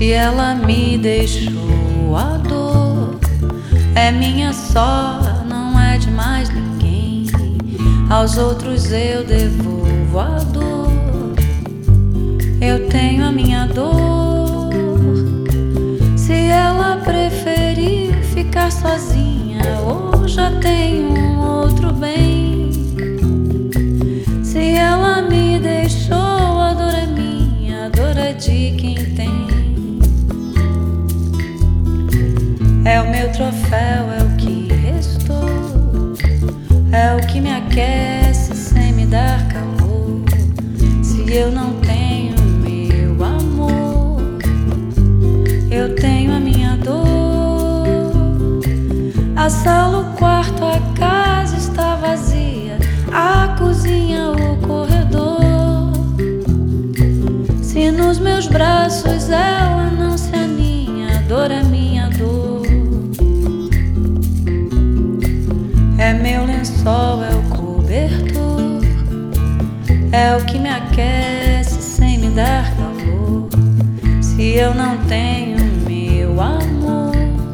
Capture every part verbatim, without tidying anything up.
Se ela me deixou, a dor é minha só, não é de mais ninguém. Aos outros eu devolvo a dor. Eu tenho a minha dor. Se ela preferir ficar sozinha, ou já tem um outro bem. Se ela me deixou, a dor é minha, a dor é de quem tem. É o meu troféu, é o que restou, é o que me aquece sem me dar calor. Se eu não tenho meu amor, eu tenho a minha dor. A sala, o quarto, a casa está vazia, a cozinha, o corredor. Se nos meus braços ela não se aninha, a dor é minha dor. É meu lençol, é o cobertor, é o que me aquece sem me dar calor. Se eu não tenho meu amor,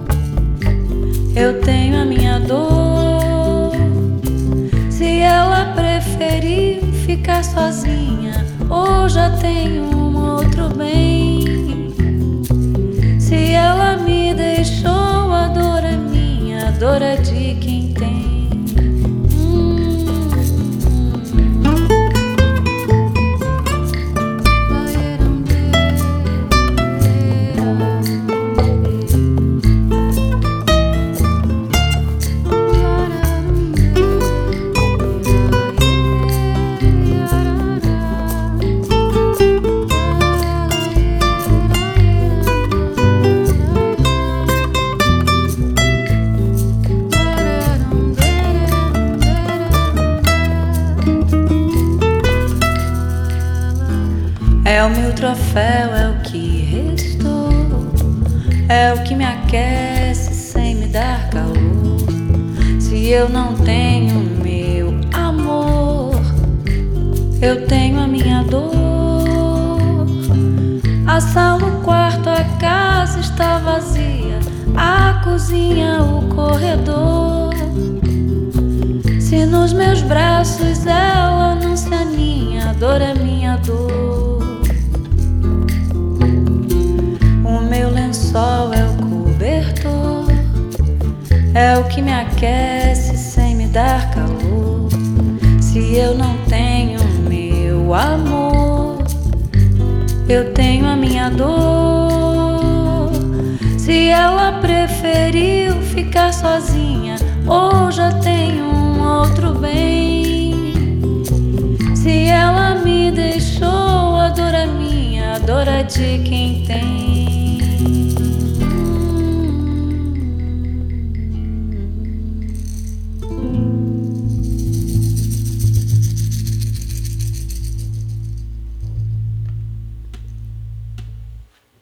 eu tenho a minha dor. Se ela preferir ficar sozinha, ou já tem um outro bem. Se ela me deixou, a dor é minha, a dor é de quem tem. É o meu troféu, é o que restou, é o que me aquece sem me dar calor. Se eu não tenho meu amor, eu tenho a minha dor. A sala, o quarto, a casa está vazia, a cozinha, o corredor. Se nos meus braços ela não se aninha, a dor é minha dor. Meu lençol é o cobertor, é o que me aquece sem me dar calor. Se eu não tenho meu amor, eu tenho a minha dor. Se ela preferiu ficar sozinha, ou já tem um outro bem. Se ela me deixou, a dor é minha, a dor é de quem tem.